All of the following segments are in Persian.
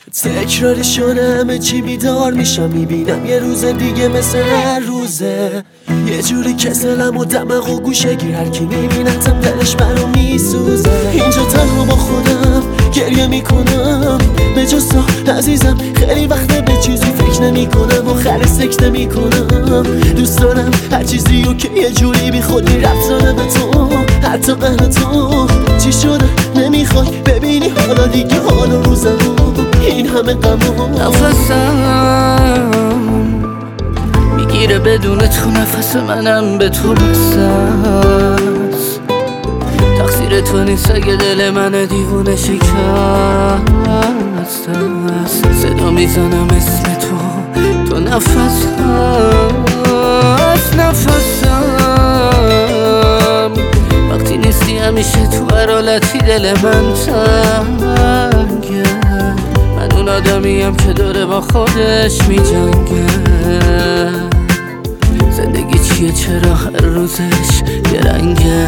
تکراری شده همه چی بیدار میشم میبینم یه روز دیگه مثل هر روزه یه جوری کسلم و دماغ و گوشه گیر هر کی میبینتم دلش برام میسوزه اینجا تنها با خودم گریه میکنم به جز تو عزیزم خیلی وقته به چیزی فکر نمیکنم آخر سکته میکنم دوست دارم هر چیزیو که یه جوری بی خودی رفت زده به تو حتی قهر تو چی شده نمیخوای ببینی حالا دیگه حال روزم این همه غمو نفسم میگیره بدون تو نفس منم به تو بسته است تقصیر تو نیست اگه دل من دیوونه شکست است صدا میزنم اسم تو نفسم وقتی نیستی همیشه تو هر حالتی دل من تنگه من اون آدمیم که داره با خودش میجنگه زندگی چیه چرا هر روزش یه رنگه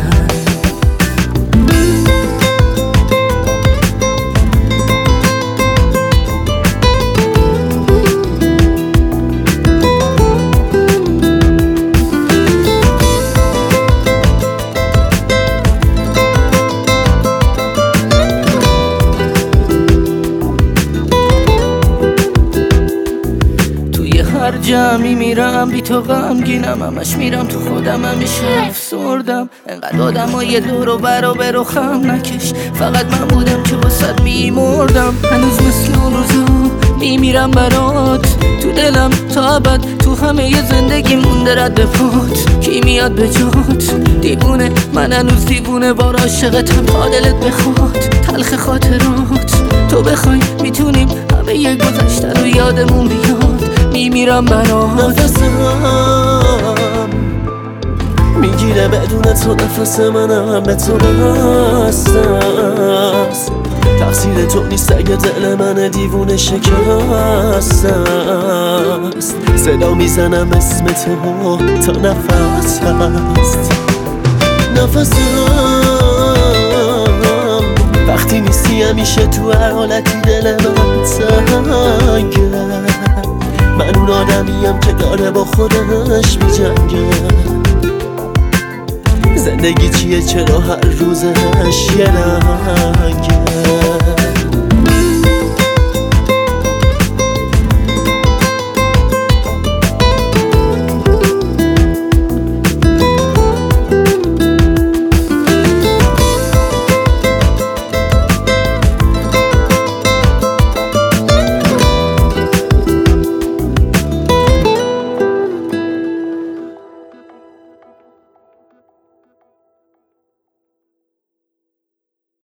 هر جمعی میرم بی تو غمگینم همش میرم تو خودم همیشه افسردم انقدر آدمای دور و بر و خم نکش فقط من بودم که واسد میمردم هنوز مثل اون روزا میمیرم برات تو دلم تا ابد تو همه ی زندگی مونده رد پات کی میاد به جات دیوونه من هنوز دیوونه بار عاشقتم تا دلت بخواد تلخ خاطرات تو بخوای میتونیم همه ی گذشته رو یادمون بیاد میمیرم برات نفسم میگیره بدون تو نفس منم به تو بسته است تقصیر تو نیست اگه دل من دیوونه شکست است صدا میزنم اسم تو تا نفس هست نفسم وقتی نیستی همیشه تو هر حالتی دل من تنگه من اون آدمیم که داره با خودش میجنگه زندگی چیه چرا هر روزش یه رنگه